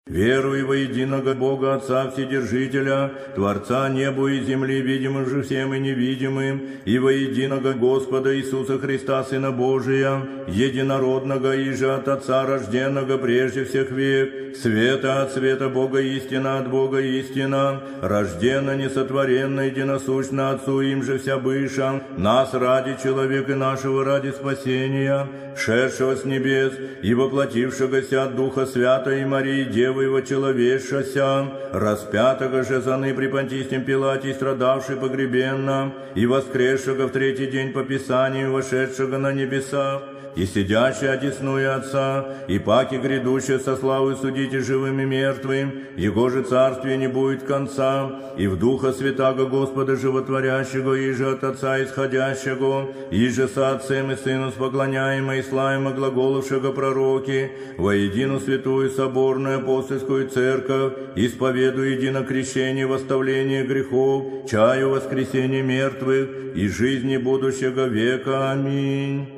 Веруй во единого Бога Отца Вседержителя, Творца небу и земли, видимым же всем и невидимым, и во единого Господа Иисуса Христа, Сына Божия, единородного, иже от Отца рожденного прежде всех век, света от света Бога истина, от Бога истина, рожденно, несотворенно, единосущно Отцу, им же вся быша, нас ради человека нашего, ради спасения, шедшего с небес и воплотившегося от Духа Святой Марии, Девы его человечася, распятого же заны при Понтийском Пилате, страдавший погребенно, и воскресшего в третий день по Писанию, вошедшего на небеса, и сидящий одесную Отца, и паки грядущие со славой судите живым и мертвым, Его же царствие не будет конца, и в Духа Святаго Господа Животворящего, и же от Отца исходящего, и же со Отцем и Сыном споклоняемо и славимо глаголовшего пророки, во единую святую соборную апостольскую церковь, исповедую едино крещение, восставление грехов, чаю воскресения мертвых и жизни будущего века. Аминь.